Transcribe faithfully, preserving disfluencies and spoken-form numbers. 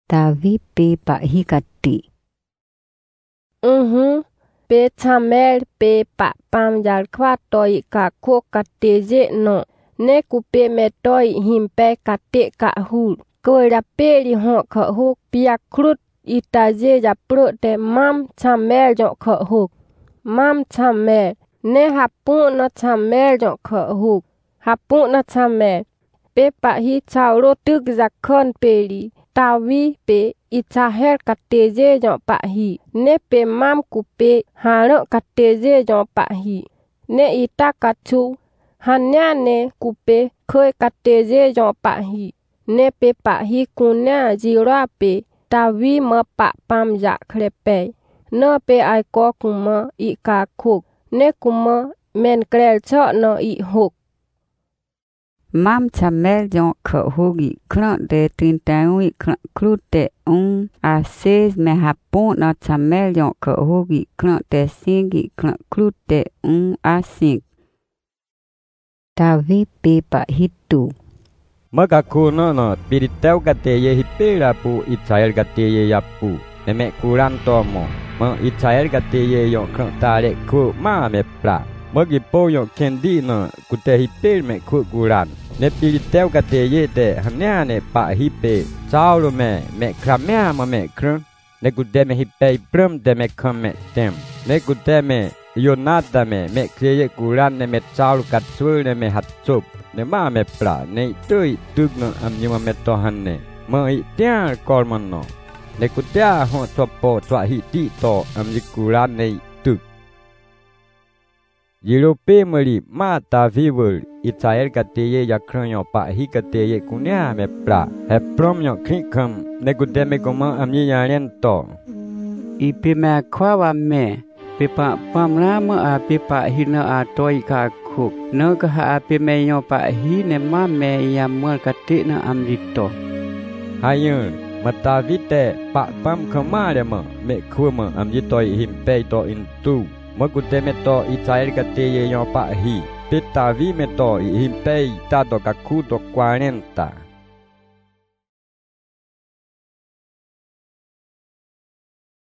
Tavi pe pak hi kati. Mhm. Pe chamel pe pak pam jal kwa toi ka ko kate je no. Ne ku pe me toi him pe kate ka hul. Ko ra pe li ho kha huk pia krut ita je ja pro te mam chamel jo kha huk. Mam chamel ne hapu na chamel jo kha huk. Hapu na chamel. Pe pak hi chao ro tuk zakon pe li. Tavi pe ita her kate je jo pak hi. Ne pe mam ku pe haro kate je jo pak hi. Ne ita kachu. Hanya ne ku pe khoi kate je jo pak hi. Ne pe pak hi kunya jira pe. Tavi ma pak pam ja krepe. No pe ai ko kuma i ka khuk. Ne kuma men krel cho no i huk. Mam chamel jong kha hogi kran de tin tawi kran krute un a ses me hapon na chamel jong kha hogi kran de singi kran krute un a sing. Tavi pe pa hitu. Makaku no no piritau kate ye hipera pu Israel kate ye yapu. Neme kuran tomo. Ma Israel kate ye yon kran tare ku ma me pra. Magi po yon kendi no kute hiper me ku kuran. Ne piritau kate ye te hanya ne pa hipe. Saulo me me kramea ma me kran. Ne kute me hipe prum de me kame tem. Ne kute me Yonata me me kreye kuran ne me saulo katsul ne me hatsup. Ne ma me pra ne tui tuk no amnyuma me tohanne. Ma i tiar korman no. Ne kutea ho topo twa hi ti to amjikuran ne tuk. Yirope mali ma ta vivul Israel kateye yakran yo pa hi kateye kunya me pra. He prom yo kikam ne kute me koma amyi yaren to. Ipi me kwa wa me. Pipa pamra ma a pipa hina a toi ka khuk. No ka ha a pi me yo pa hi ne ma me ya mal kati na amrito. Hayun. Matavite pak pam kemare ma me kuma am yitoi himpe to intu makute me to Israel kate ye yo pa hi pitavi me to himpe ta to kaku to cuarenta